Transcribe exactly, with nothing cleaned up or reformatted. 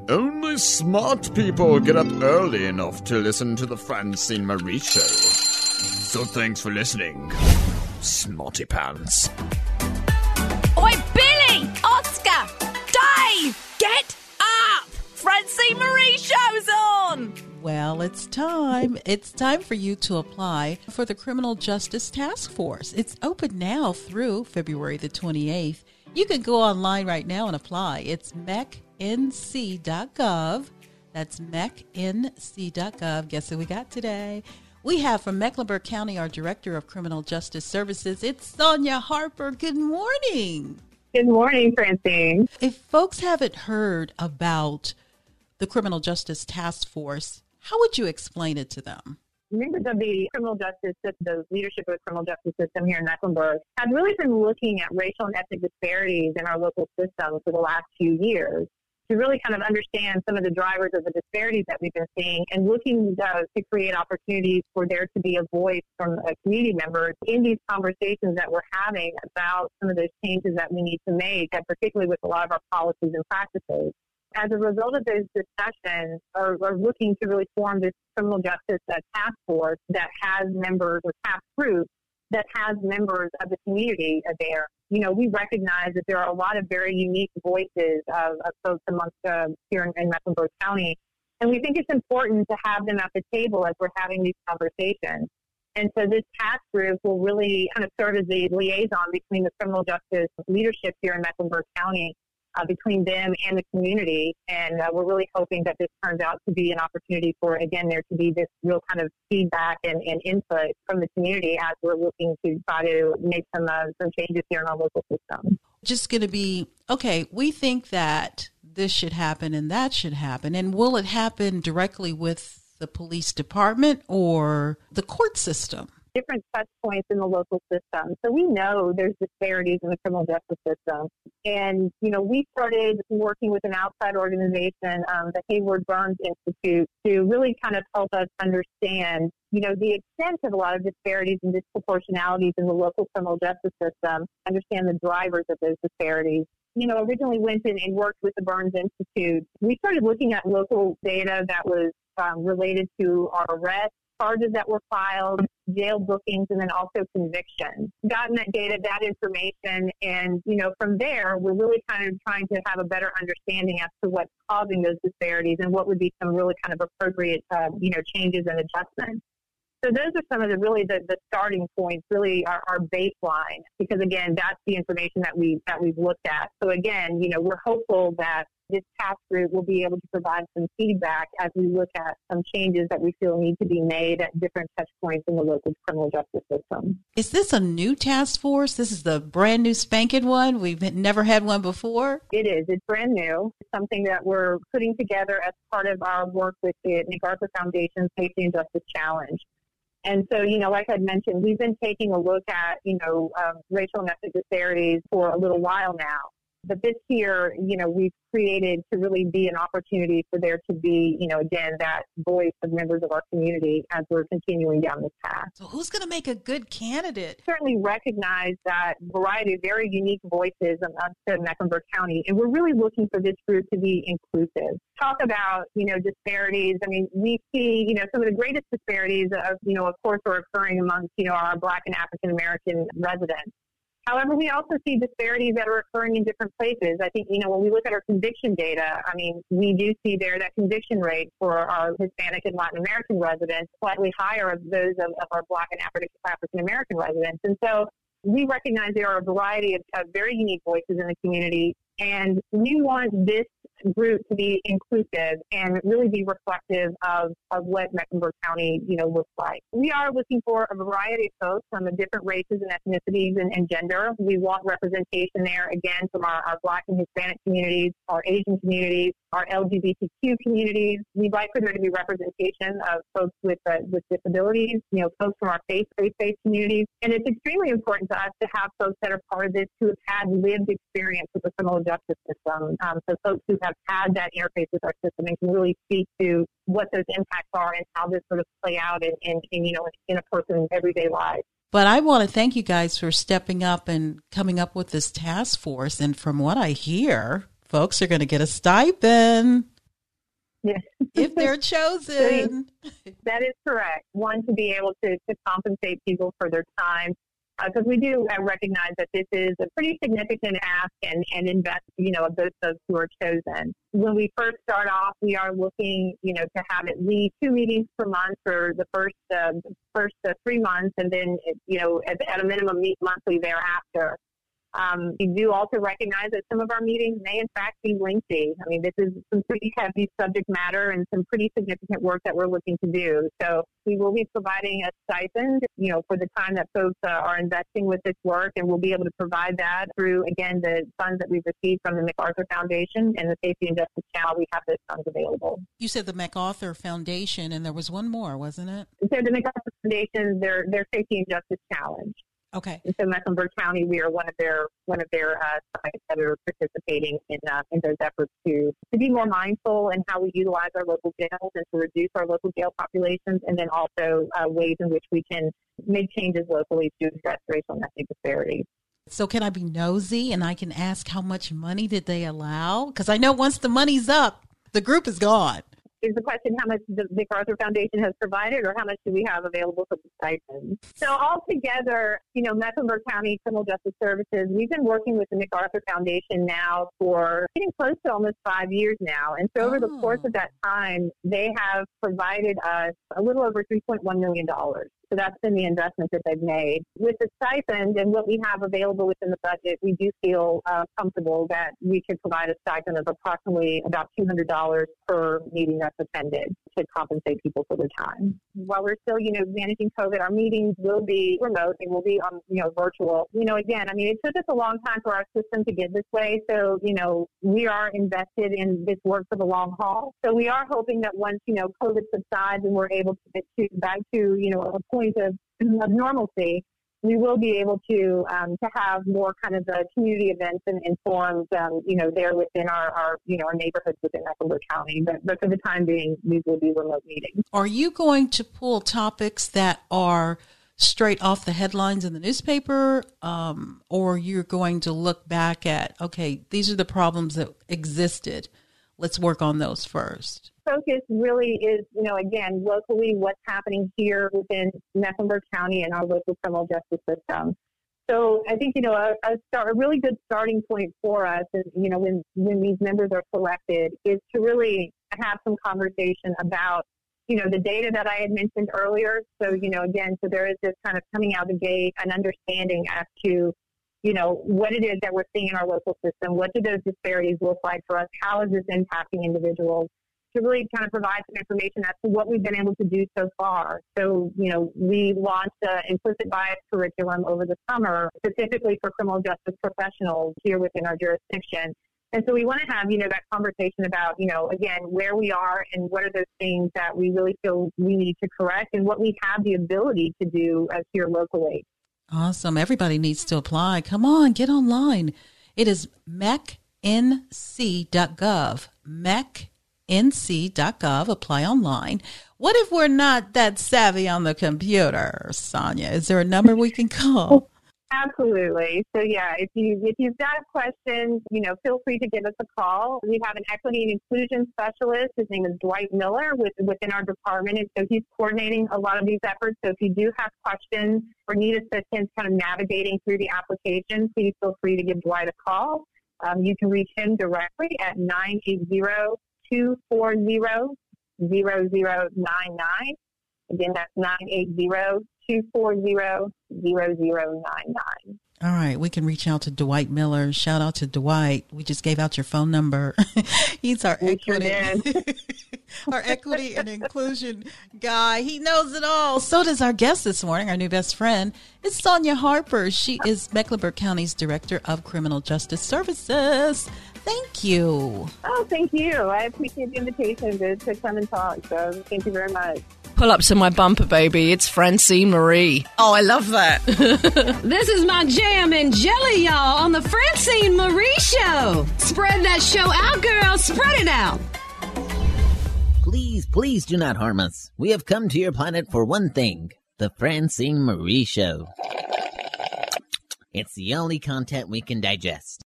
Only smart people get up early enough to listen to the Francine Marie Show. So thanks for listening, Smarty Pants. Oi, Billy! Oscar! Dave! Get up! Francine Marie Show's on! Well, it's time. It's time for you to apply for the Criminal Justice Task Force. It's open now through February the twenty-eighth. You can go online right now and apply. It's mec n c dot gov. That's mec n c dot gov. Guess who we got today? We have from Mecklenburg County, our Director of Criminal Justice Services. It's Sonia Harper. Good morning. Good morning, Francine. If folks haven't heard about the Criminal Justice Task Force, how would you explain it to them? Members of the criminal justice system, the leadership of the criminal justice system here in Mecklenburg, have really been looking at racial and ethnic disparities in our local system for the last few years to really kind of understand some of the drivers of the disparities that we've been seeing and looking uh, to create opportunities for there to be a voice from uh, community members in these conversations that we're having about some of those changes that we need to make, and particularly with a lot of our policies and practices. As a result of those discussions, are, are looking to really form this criminal justice uh, task force that has members or task group that has members of the community uh, there. You know, we recognize that there are a lot of very unique voices of, of folks amongst uh, here in, in Mecklenburg County, and we think it's important to have them at the table as we're having these conversations. And so this task group will really kind of serve as the liaison between the criminal justice leadership here in Mecklenburg County, Uh, between them and the community. And uh, we're really hoping that this turns out to be an opportunity for, again, there to be this real kind of feedback and, and input from the community as we're looking to try to make some, uh, some changes here in our local system. Just going to be, okay, we think that this should happen and that should happen. And will it happen directly with the police department or the court system? Different touch points in the local system. So we know there's disparities in the criminal justice system. And, you know, we started working with an outside organization, um, the Hayward Burns Institute, to really kind of help us understand, you know, the extent of a lot of disparities and disproportionalities in the local criminal justice system, understand the drivers of those disparities. You know, originally went in and worked with the Burns Institute. We started looking at local data that was um, related to our arrests, charges that were filed, jail bookings, and then also convictions. Gotten that data, that information, and, you know, from there, we're really kind of trying to have a better understanding as to what's causing those disparities and what would be some really kind of appropriate, uh, you know, changes and adjustments. So those are some of the really the, the starting points, really our, our baseline, because again, that's the information that we that we've looked at. So again, you know, we're hopeful that this task group will be able to provide some feedback as we look at some changes that we feel need to be made at different touch points in the local criminal justice system. Is this a new task force? This is the brand new spanking one? We've never had one before? It is. It's brand new. It's something that we're putting together as part of our work with the MacArthur Foundation Safety and Justice Challenge. And so, you know, like I mentioned, we've been taking a look at, you know, um, racial and ethnic disparities for a little while now. But this year, you know, we've created to really be an opportunity for there to be, you know, again, that voice of members of our community as we're continuing down this path. So who's going to make a good candidate? Certainly recognize that variety of very unique voices in Mecklenburg County, and we're really looking for this group to be inclusive. Talk about, you know, disparities. I mean, we see, you know, some of the greatest disparities, of, you know, of course, are occurring amongst, you know, our Black and African American residents. However, we also see disparities that are occurring in different places. I think, you know, when we look at our conviction data, I mean, we do see there that conviction rate for our Hispanic and Latin American residents slightly higher of those of, of our Black and African American residents. And so we recognize there are a variety of, of very unique voices in the community, and we want this group to be inclusive and really be reflective of, of what Mecklenburg County, you know, looks like. We are looking for a variety of folks from the different races and ethnicities and, and gender. We want representation there, again, from our, our Black and Hispanic communities, our Asian communities, our L G B T Q communities. We'd like for there to be representation of folks with uh, with disabilities, you know, folks from our faith, faith-based communities. And it's extremely important to us to have folks that are part of this who have had lived experience with the criminal justice system. Um, so folks who have had that interface with our system and can really speak to what those impacts are and how this sort of play out in, in, in you know, in a person's everyday life. But I want to thank you guys for stepping up and coming up with this task force. And from what I hear, folks are going to get a stipend. Yes. If they're chosen. That is correct. One, to be able to, to compensate people for their time, because uh, we do uh, recognize that this is a pretty significant ask and, and invest, you know, of those folks who are chosen. When we first start off, we are looking, you know, to have at least two meetings per month for the first uh, first uh, three months, and then, you know, at, at a minimum, meet monthly thereafter. Um, we do also recognize that some of our meetings may, in fact, be lengthy. I mean, this is some pretty heavy subject matter and some pretty significant work that we're looking to do. So we will be providing a stipend, you know, for the time that folks uh, are investing with this work, and we'll be able to provide that through, again, the funds that we've received from the MacArthur Foundation and the Safety and Justice Channel. We have those funds available. You said the MacArthur Foundation, and there was one more, wasn't it? So the MacArthur Foundation, their their Safety and Justice Challenge. Okay. And so Mecklenburg County, we are one of their one of their uh, sites that are participating in uh, in those efforts to to be more mindful in how we utilize our local jails and to reduce our local jail populations, and then also uh, ways in which we can make changes locally to address racial and ethnic disparities. So can I be nosy and I can ask how much money did they allow? Because I know once the money's up, the group is gone. Is the question how much the MacArthur Foundation has provided, or how much do we have available for the stipend? So altogether, you know, Mecklenburg County Criminal Justice Services, we've been working with the MacArthur Foundation now for getting close to almost five years now. And so over oh. the course of that time, they have provided us a little over three point one million dollars. So that's been the investment that they've made. With the stipend and what we have available within the budget, we do feel uh, comfortable that we could provide a stipend of approximately about two hundred dollars per meeting that's attended to compensate people for their time. While we're still, you know, managing COVID, our meetings will be remote and will be, um, you know, virtual. You know, again, I mean, it took us a long time for our system to get this way. So, you know, we are invested in this work for the long haul. So we are hoping that once, you know, COVID subsides and we're able to get to, back to, you know, a point of, of normalcy, we will be able to um, to have more kind of the community events and, and forums, um, you know, there within our, our, you know, our neighborhoods within Mecklenburg County. But, but for the time being, these will be remote meetings. Are you going to pull topics that are straight off the headlines in the newspaper, um, or you're going to look back at, okay, these are the problems that existed. Let's work on those first? Focus really is, you know, again, locally, what's happening here within Mecklenburg County and our local criminal justice system. So I think, you know, a, a, start, a really good starting point for us is, you know, when, when these members are selected is to really have some conversation about, you know, the data that I had mentioned earlier. So, you know, again, so there is this kind of coming out the gate, an understanding as to, you know, what it is that we're seeing in our local system. What do those disparities look like for us? How is this impacting individuals? To really kind of provide some information as to what we've been able to do so far. So, you know, we launched an implicit bias curriculum over the summer, specifically for criminal justice professionals here within our jurisdiction. And so we want to have, you know, that conversation about, you know, again, where we are and what are those things that we really feel we need to correct and what we have the ability to do as here locally. Awesome. Everybody needs to apply. Come on, get online. It is mec n c dot gov. mec n c dot gov. Apply online. What if we're not that savvy on the computer, Sonia? Is there a number we can call? Absolutely. So yeah, if you if you've got questions, you know, feel free to give us a call. We have an equity and inclusion specialist. His name is Dwight Miller with, within our department, and so he's coordinating a lot of these efforts. So if you do have questions or need assistance kind of navigating through the application, please feel free to give Dwight a call. Um, you can reach him directly at nine eight zero, two four zero, zero zero nine nine. Again, that's nine eight zero, two four zero, zero zero nine nine. All right. We can reach out to Dwight Miller. Shout out to Dwight. We just gave out your phone number. He's our we equity, sure our equity and inclusion guy. He knows it all. So does our guest this morning, our new best friend. It's Sonia Harper. She is Mecklenburg County's Director of Criminal Justice Services. Thank you. Oh, thank you. I appreciate the invitation to, to come and talk. So thank you very much. Pull up to my bumper, baby. It's Francine Marie. Oh, I love that. This is my jam and jelly, y'all, on the Francine Marie Show. Spread that show out, girl. Spread it out. Please, please do not harm us. We have come to your planet for one thing, the Francine Marie Show. It's the only content we can digest.